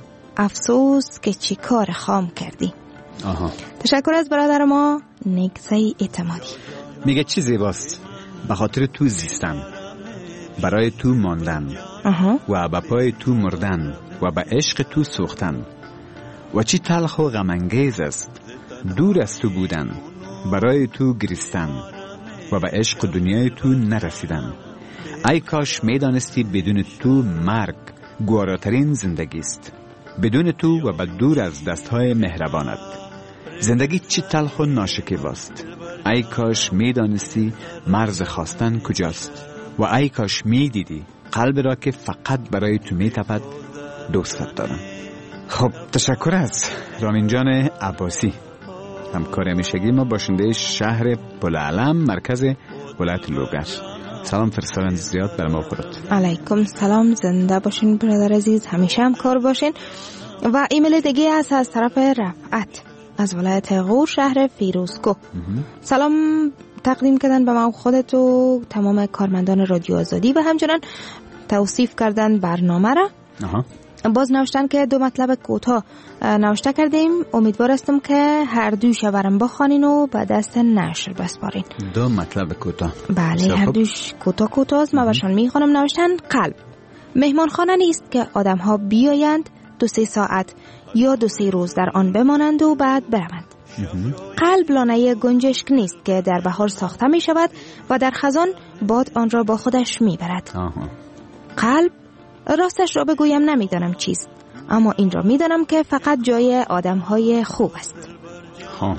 [SPEAKER 8] افسوس که چی کار خام کردی.
[SPEAKER 6] آها.
[SPEAKER 8] تشکر از برادر ما نیکزی اعتمادی.
[SPEAKER 6] میگه چی زیباست، به خاطر تو زیستن، برای تو ماندن،
[SPEAKER 8] آها.
[SPEAKER 6] و به پای تو مردن و به عشق تو سوختن، و چی تلخ و غمانگیز است دور از تو بودن، برای تو گریستن و به عشق دنیای تو نرسیدن. ای کاش میدانستی بدون تو مرگ گواراترین زندگی است، بدون تو و به دور از دستهای مهربانت زندگی چی تلخ و ناشکیباست. ای کاش میدانستی مرز خواستن کجاست، و ای کاش میدیدی قلب را که فقط برای تو میتپد دوستت دارم. خب تشکر از رامین جان عباسی، همکار همیشگی ما، باشنده شهر بلعلم مرکز ولایت لوگر. سلام فرستادن زیاد بر ما خودت.
[SPEAKER 8] علیکم سلام، زنده باشین برادر عزیز، همیشه همکار باشین. و ایمیل دیگه هست از طرف رفعت از ولایت غور شهر فیروزکوه. سلام تقدیم کردن به ما خودت و تمام کارمندان رادیو آزادی و همچنان توصیف کردن برنامه را.
[SPEAKER 6] آها.
[SPEAKER 8] باز نوشتن که دو مطلب کوتاه نوشته کردیم، امیدوار هستم که هر دوش ورم بخوانین و به دست نشر بسپارین.
[SPEAKER 6] دو مطلب کوتاه.
[SPEAKER 8] بله هر دوش کوتاه کوتاه است. ما برشان میخوانم. نوشتن قلب مهمان خانه نیست که آدم ها بیایند دو سه ساعت یا دو سه روز در آن بمانند و بعد بروند. قلب لانه گنجشک نیست که در بهار ساخته می شود و در خزان باد آن را با خودش می برد.
[SPEAKER 6] آها.
[SPEAKER 8] قلب راستش را بگویم نمیدانم چیست، اما این را میدانم که فقط جای آدم‌های خوب است.
[SPEAKER 6] ها.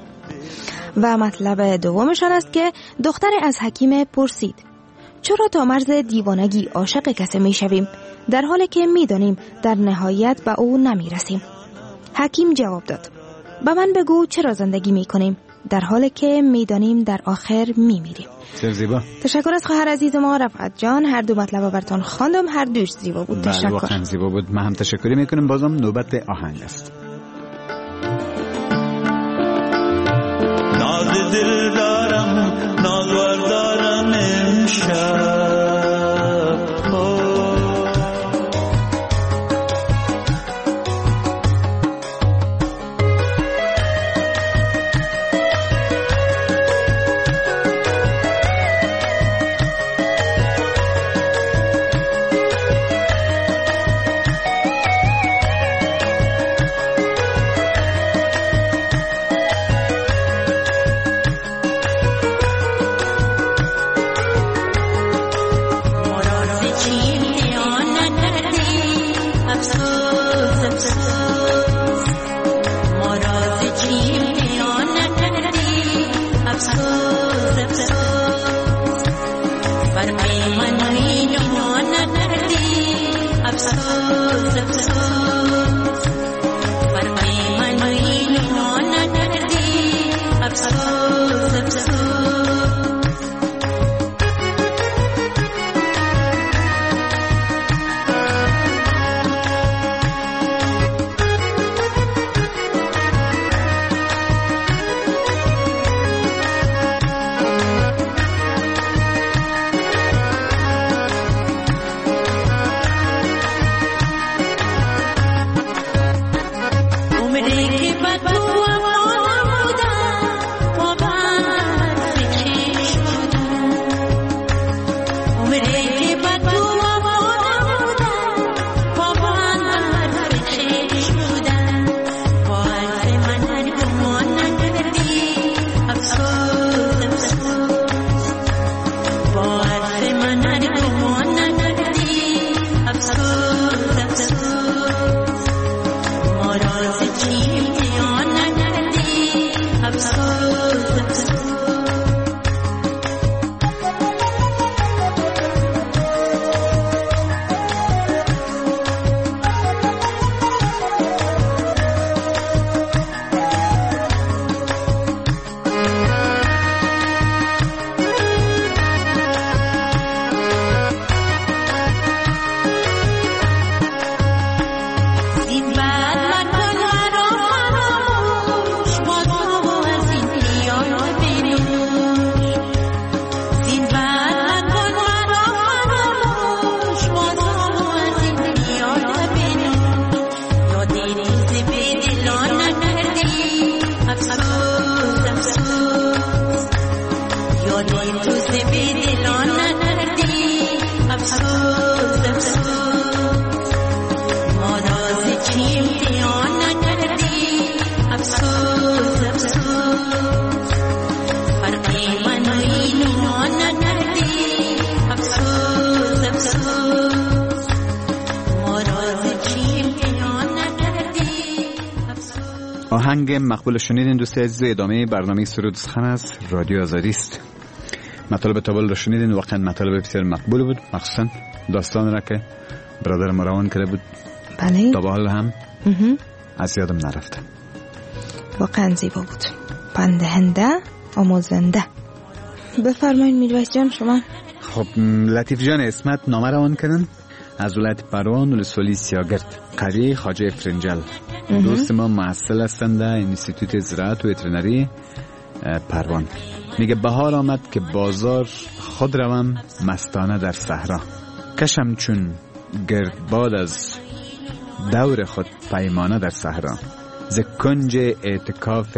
[SPEAKER 8] و مطلب دومشان است که دختر از حکیم پرسید چرا تا مرز دیوانگی عاشق کسی میشویم در حالی که میدانیم در نهایت به او نمیرسیم؟ حکیم جواب داد به من بگو چرا زندگی میکنیم در حالی که میدانیم در آخر میمیریم.
[SPEAKER 6] سر زیبا.
[SPEAKER 8] تشکر از خواهر عزیز ما رفعت جان، هر دو مطلب براتون خواندم، هر دوش زیبا بود. تشکر.
[SPEAKER 6] بله واقعا زیبا بود. من هم تشکری میکنم. بازم نوبت آهنگ است.
[SPEAKER 7] ناز دل دارم نازور دارم امشب
[SPEAKER 6] آهنگ مقبول شنیدین دوست عزیز. ادامه برنامه سرود سخن است. رادیو آزادی است. مطالب تابل رو شنیدین. واقعا مطالب بسیار مقبول بود، مخصوصا داستان را که برادر ما روان کرده بود.
[SPEAKER 8] بله.
[SPEAKER 6] تا به حال هم از یادم نرفته.
[SPEAKER 8] واقعا زیبا بود، پندهنده، آموزنده. بفرمایید میرویس جان شما.
[SPEAKER 6] خب لطیف جان اسمت نامه روان کردن از ولایت پروان ولسوالی سیاگرد، قریه خواجه فرنجل. دوست ما محصل هستند در انستیتوت زراعت و وترنری پروان. میگه بهار آمد که بازار خود روم مستانه در صحرا، کشم چون گردباد از دور خود پیمانه در صحرا، ز کنج اعتکاف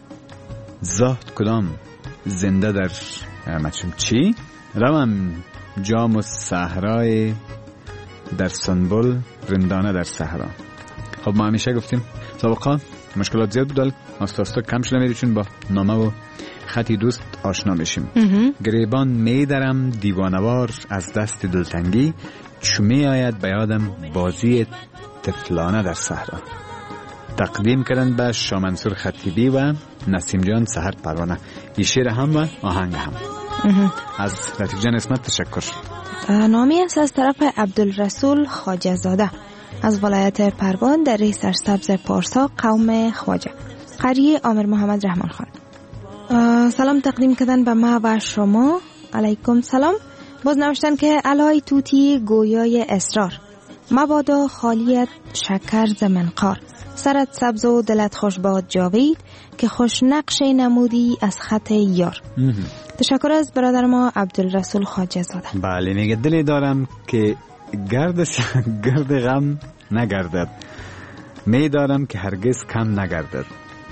[SPEAKER 6] زهد کدام زنده در مچم چی روم جام و صحرای در سنبل رندانه در صحرا. خب ما همیشه گفتیم سابقا مشکلات زیاد بود، ولی آستا آستا کم شده میری چون با نامه و خطی دوست آشنا بشیم. گریبان میدرم دیوانوار از دست دلتنگی، چمی آید به یادم بازی طفلانه در صحرا. تقدیم کردن به شامنصور خطیبی و نسیم جان سحر پروانه. این شعر هم و آهنگ هم. از لطیف جان اسمت تشکر.
[SPEAKER 8] نامی است از طرف عبدالرسول خواجه زاده از ولایت پروان در سرسبز پارسا قوم خواجه، قریه آمر محمد رحمان خان. سلام تقدیم کردن به ما و شما. علیکم سلام. باز نوشتن که علای توتی گویای اسرار، مبادا خالیت شکر زمنقار، سرت سبز و دلت خوش باد جاوید، که خوش نقش نمودی از خط یار. تشکر از برادر ما عبدالرسول خواجه زاده.
[SPEAKER 6] بله میگه دلی دارم که گرد گرد غم نگردد، می دارم که هرگز کم نگردد،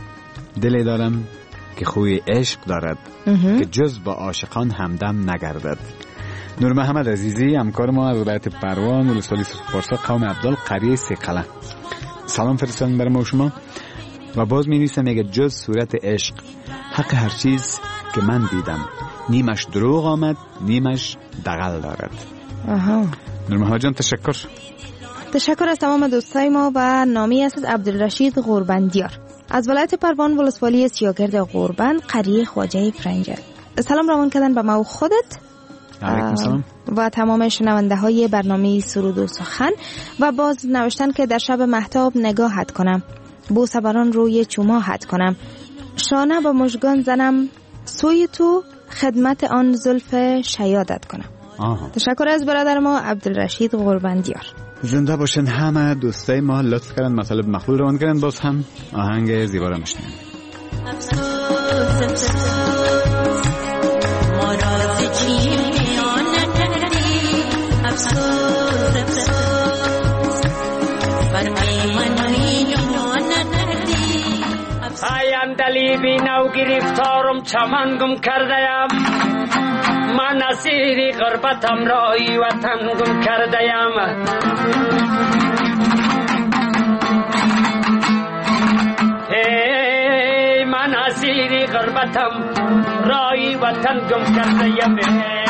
[SPEAKER 6] دلی دارم که خوی عشق دارد که جز با عاشقان همدم نگردد. نور محمد عزیزی همکار ما از ولایت پروان ولسوالی پارسا قوم عبدال قریه سیقله سلام فرستادن برای ما و شما و باز می نویسم میگه جز صورت عشق حق هر چیز که من دیدم، نیمش دروغ آمد نیمش دغل دارد.
[SPEAKER 8] آها.
[SPEAKER 6] نور محمد جان تشکر.
[SPEAKER 8] تشکر از تمام دوستای ما و نامی است عبدالرشید غوربندیار از ولایت پروان ولسوالی سیاگرد غوربند قریه خواجه فرنجل. سلام روان کردن به ما و خودت.
[SPEAKER 6] علیکم سلام.
[SPEAKER 8] و تمام شنونده های برنامه سرود و سخن. و باز نوشتن که در شب مهتاب نگاهت کنم، بوسه بران روی چوماهت کنم، شانه با مژگان زنم سوی تو، خدمت آن زلف شیادت کنم.
[SPEAKER 6] آه.
[SPEAKER 8] تشکر از برادر ما عبدالرشید غوربندیار.
[SPEAKER 6] زنده باشن همه دوستای ما، لطف کردن مطالب مقبول روان کردن. باز هم آهنگ زیبا را میشنیم.
[SPEAKER 10] هایم دلی بی نو گرفتارم چمن گم کردیم، من اسیری غربتم رای وطن گم کردیم. ای من اسیری غربتم رای وطن گم کردیم.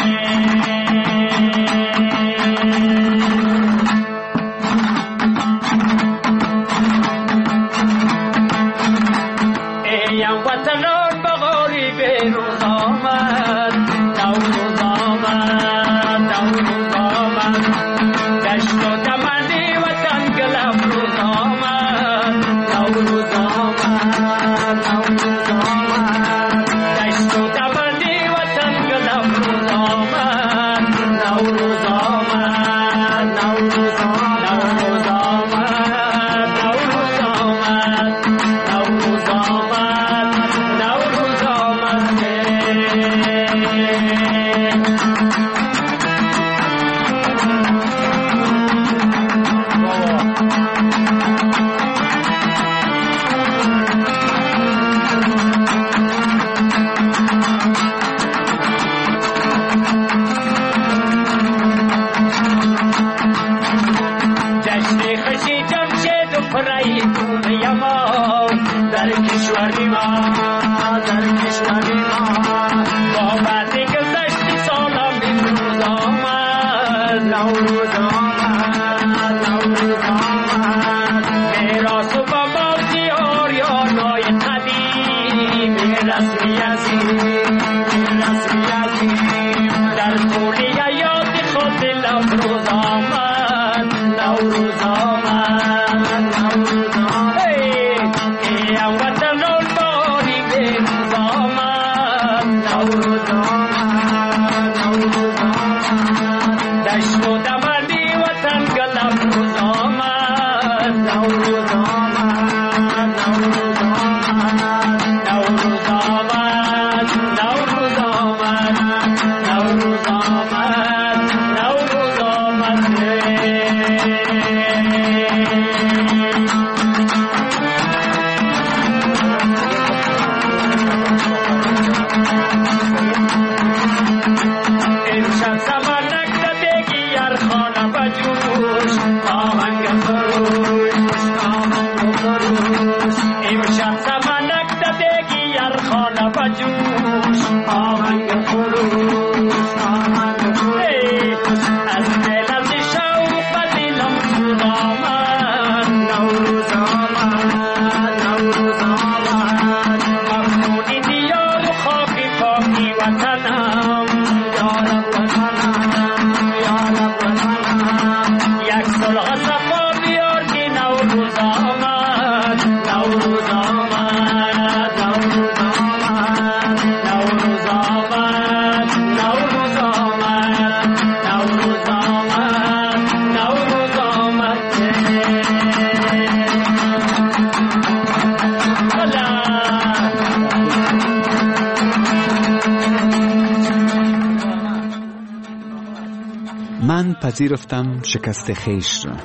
[SPEAKER 10] وطنان بغاری به روز آمد، نوروز آمد، نوروز آمد، دشت و دمنی وطن گلم روز آمد، نوروز آمد، نوروز آمد، دشت و دمنی وطن گلم روز آمد، نوروز آمد، نوروز آمد، نوروز آمد، نوروز آمد، نوروز آمد.
[SPEAKER 6] من پذیرفتم شکست خیش را،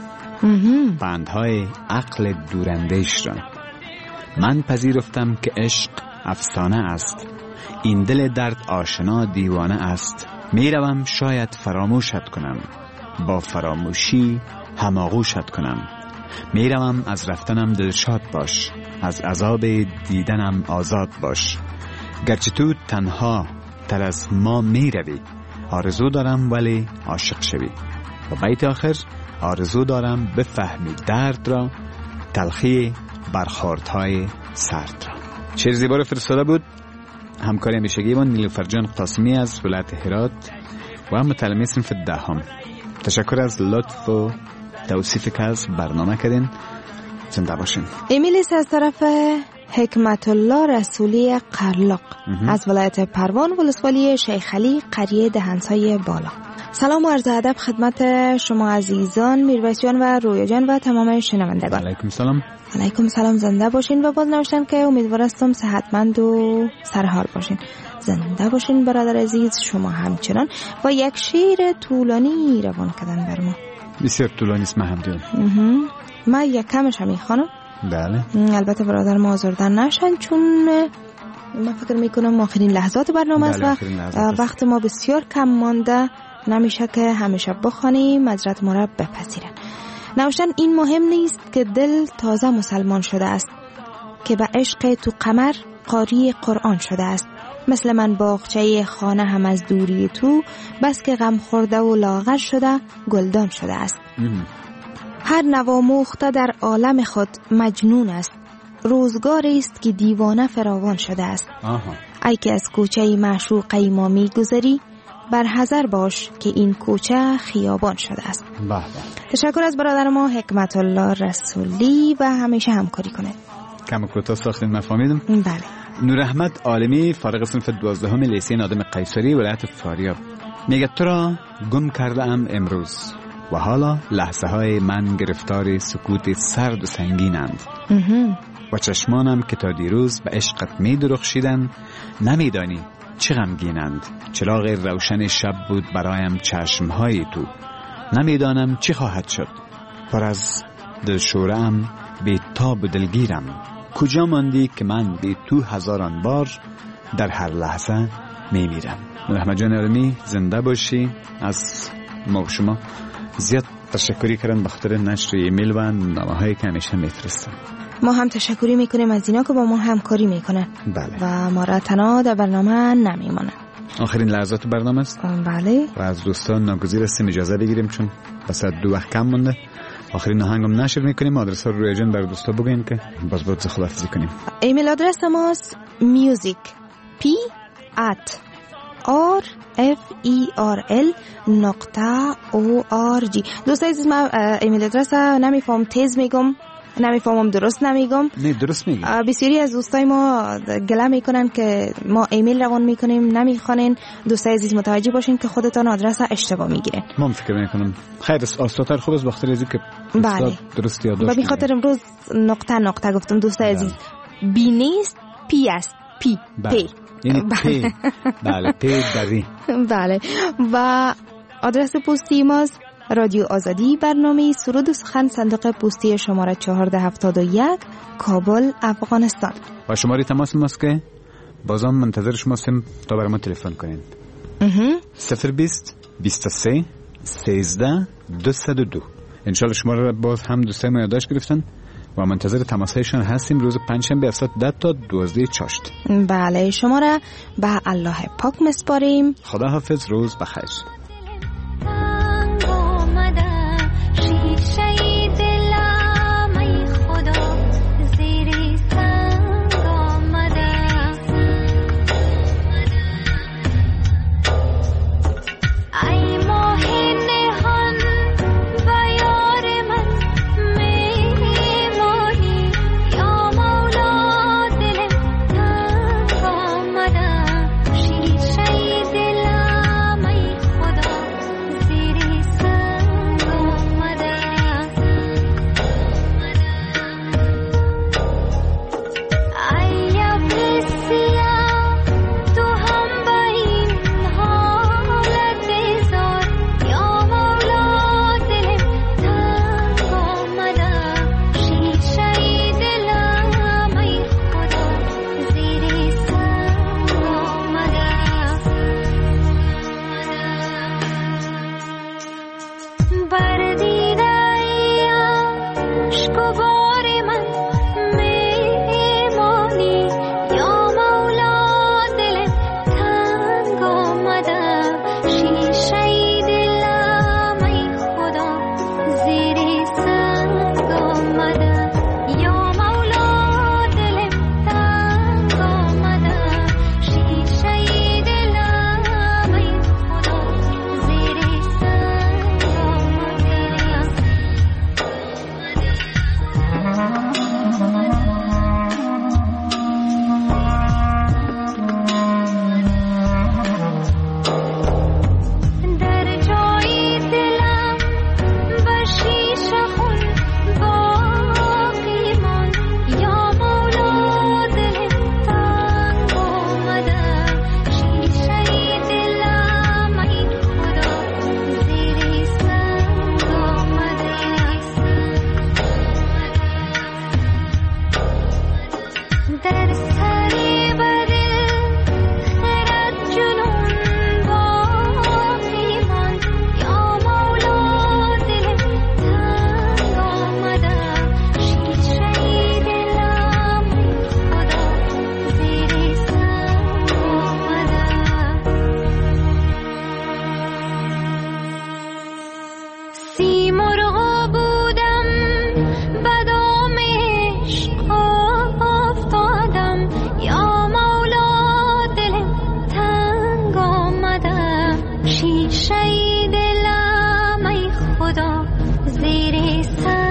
[SPEAKER 6] بندهای عقل دوراندیش را. من پذیرفتم که عشق افسانه است، این دل درد آشنا دیوانه است. میروم شاید فراموشت کنم، با فراموشی هماغوشت کنم. میروم از رفتنم دلشاد باش، از عذاب دیدنم آزاد باش. گرچه تو تنها تر از ما میروی، آرزو دارم ولی عاشق شوی. و بیت آخر، آرزو دارم بفهمی درد را، تلخی برخوردهای سرد را. شعر زیبا رو فرستاده بود همکاری همیشگی من نیلوفر جان قاسمی از ولایت هرات و هم متعلمی صنف دهم. تشکر از لطف و توصیفی که از برنامه کردین. زنده باشین.
[SPEAKER 8] ایمیلیس از طرف حکمت الله رسولی قرلاق از ولایت پروان ولسوالی شیخ علی قریه دهنسای بالا. سلام و عرض ادب خدمت شما عزیزان میرویس جان و رویا جان و تمام شنوندگان.
[SPEAKER 6] علیکم سلام.
[SPEAKER 8] علیکم سلام. زنده باشین و باز نوشتن که امیدوار هستم صحتمند و سرحال باشین. زنده باشین برادر عزیز، شما همچنان. و یک شعر طولانی روان کردن بر ما.
[SPEAKER 6] بسیار طولانی است. من هم دیدم.
[SPEAKER 8] من یک کمش هم میخوانم.
[SPEAKER 6] بله.
[SPEAKER 8] البته برادر ما آزردن نشن، چون من فکر میکنم آخرین لحظات برنامه است و وقت ما بسیار کم مانده، نمیشه که همیشه بخوانیم، معذرت ما را بپذیرن. نوشتن این مهم نیست که دل تازه مسلمان شده است، که به عشق تو قمر قاری قرآن شده است. مثل من باغچه خانه هم از دوری تو، بس که غم خورده و لاغر شده گلدان شده است. هر نواموخته در عالم خود مجنون است، روزگاری است که دیوانه فراوان شده است. آها. ای که از کوچه معشوقه ما می گذری، بر حذر باش که این کوچه خیابان شده است.
[SPEAKER 6] بله.
[SPEAKER 8] تشکر از برادر ما حکمت الله رسولی و همیشه همکاری کنه.
[SPEAKER 6] کم کوتاه ساختین مفهمیدم؟
[SPEAKER 8] بله.
[SPEAKER 6] نور احمد عالمی فارغ صنف دوازدهم لیسه نادم قیصری ولایت فاریاب میگه تو را گم کرده ام امروز و حالا لحظه های من گرفتار سکوت سرد و سنگینند و چشمانم که تا دیروز به عشقت می درخشیدن نمیدانی چه غمگینند. چراغ روشن شب بود برایم چشمهای تو، نمیدانم چی خواهد شد. پر از دلشوره‌ام بی تاب و دلگیرم. کجا ماندی که من بی تو هزاران بار در هر لحظه میمیرم. محمد جان عالمی زنده باشی. از ما شما زیاد تشکری کردن به خاطر نشر ایمیل و نامه‌هایی که همیشه میفرستن.
[SPEAKER 8] ما هم تشکری میکنیم از اینا که با ما همکاری میکنن.
[SPEAKER 6] بله.
[SPEAKER 8] و ما را تنها در برنامه نمیمونن.
[SPEAKER 6] آخرین لحظات برنامه است.
[SPEAKER 8] بله.
[SPEAKER 6] و از دوستان ناگزیر استیم اجازه بگیریم چون بس دو وقت کم مونده. آخرین آهنگم نشر میکنیم. آدرس ها رو روی جان بر دوستا بگین که باز باز خداحافظی کنیم.
[SPEAKER 8] ایمیل آدرس ماست music p at r f e r l نقطه o r g. دوستان عزیز، من ایمیل آدرس نمیفهم تیز میگم، نمیفهمم درست نمیگم.
[SPEAKER 6] نه درست میگی.
[SPEAKER 8] بسیاری از دوستای ما گله میکنن که ما ایمیل روان میکنیم نمیخوانین. دوستای عزیز متوجه باشین که خودتان آدرس اشتباه میگیرین.
[SPEAKER 6] من فکر میکنم خیر است آسان‌تر خوب است بخاطر اینکه
[SPEAKER 8] بله
[SPEAKER 6] درست یادداشت.
[SPEAKER 8] به خاطر امروز نقطه نقطه گفتم. دوستای عزیز بی نیست پی است. پی پی
[SPEAKER 6] یعنی پی. بله پی دری.
[SPEAKER 8] بله. و آدرس پستی ماست رادیو آزادی، برنامه سرود و سخن، صندوق پستی شماره چهارده هفتاد و یک، کابل، افغانستان.
[SPEAKER 6] و شماره تماس ماست که بازم منتظر شما هستیم تا برای ما تلفن کنید. صفر بیست بیست و سه سیزده دویست و دو. انشالله شما را باز هم دوستای ما یادداشت گرفتن و منتظر تماسهایشان هستیم روز پنجشنبه از ساعت ده تا دوازده چاشت.
[SPEAKER 8] بله، شما را به الله پاک مسپاریم.
[SPEAKER 6] خدا حافظ. روز بخیر.
[SPEAKER 11] خدا اندیشه دلم ای خدا زیر سر